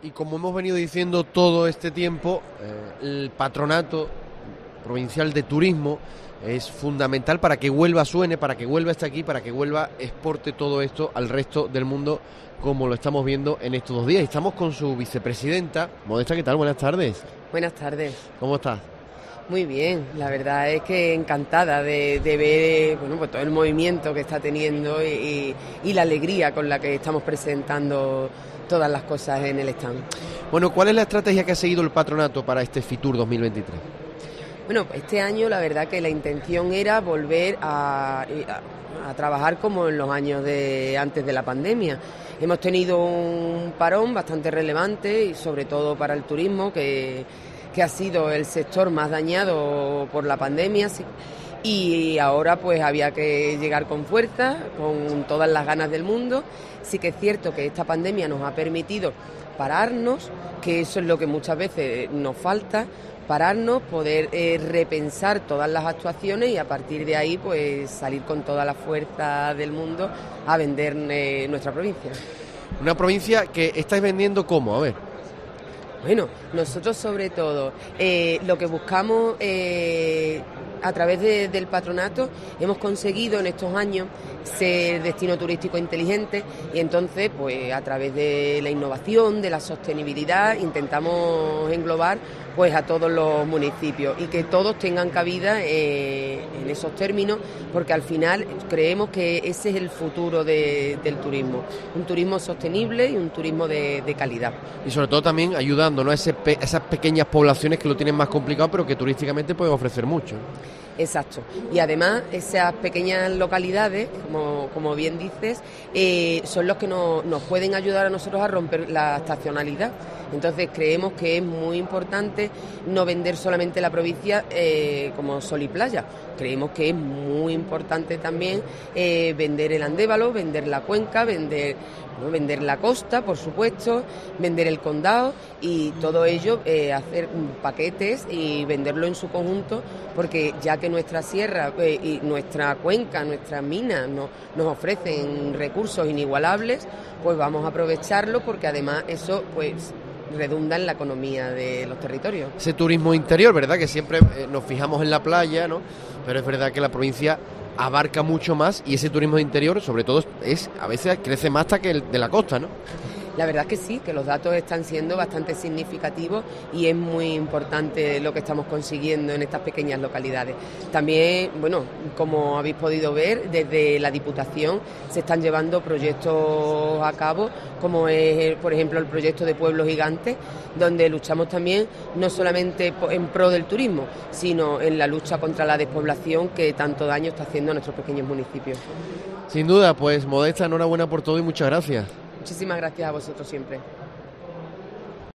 Y como hemos venido diciendo todo este tiempo, el Patronato Provincial de Turismo es fundamental para que Huelva suene, para que Huelva esté aquí, para que Huelva exporte todo esto al resto del mundo, como lo estamos viendo en estos 2 días. Y estamos con su vicepresidenta. Modesta, ¿qué tal? Buenas tardes. Buenas tardes. ¿Cómo estás? Muy bien, la verdad es que encantada de ver pues todo el movimiento que está teniendo y la alegría con la que estamos presentando todas las cosas en el stand. Bueno, ¿cuál es la estrategia que ha seguido el Patronato para este Fitur 2023? Bueno, este año la verdad que la intención era volver a trabajar como en los años de antes de la pandemia. Hemos tenido un parón bastante relevante y sobre todo para el turismo, que ha sido el sector más dañado por la pandemia, y ahora pues había que llegar con fuerza, con todas las ganas del mundo. Sí que es cierto que esta pandemia nos ha permitido pararnos, que eso es lo que muchas veces nos falta, pararnos, poder repensar todas las actuaciones y a partir de ahí pues salir con toda la fuerza del mundo a vender nuestra provincia. Una provincia que estáis vendiendo ¿cómo? A ver. Bueno, nosotros sobre todo lo que buscamos a través del patronato hemos conseguido en estos años ser destino turístico inteligente y entonces pues a través de la innovación, de la sostenibilidad intentamos englobar pues a todos los municipios y que todos tengan cabida en esos términos, porque al final creemos que ese es el futuro del turismo, un turismo sostenible y un turismo de calidad. Y sobre todo también ayudando, ¿no?, a esas pequeñas poblaciones que lo tienen más complicado pero que turísticamente pueden ofrecer mucho. Exacto, y además esas pequeñas localidades, como bien dices, son los que nos pueden ayudar a nosotros a romper la estacionalidad. Entonces creemos que es muy importante no vender solamente la provincia como sol y playa. Creemos que es muy importante también vender el Andévalo, vender la cuenca, vender la costa, por supuesto, vender el condado y todo ello, hacer paquetes y venderlo en su conjunto, porque ya que nuestra sierra y nuestra cuenca, nuestras minas nos ofrecen recursos inigualables, pues vamos a aprovecharlo, porque además eso pues redunda en la economía de los territorios. Ese turismo interior, ¿verdad?, que siempre nos fijamos en la playa, ¿no?, pero es verdad que la provincia abarca mucho más y ese turismo interior, sobre todo, a veces crece más hasta que el de la costa, ¿no? La verdad es que sí, que los datos están siendo bastante significativos y es muy importante lo que estamos consiguiendo en estas pequeñas localidades. También, bueno, como habéis podido ver, desde la Diputación se están llevando proyectos a cabo, como es, por ejemplo, el proyecto de Pueblos Gigantes, donde luchamos también no solamente en pro del turismo, sino en la lucha contra la despoblación que tanto daño está haciendo a nuestros pequeños municipios. Sin duda, pues Modesta, enhorabuena por todo y muchas gracias. Muchísimas gracias a vosotros siempre.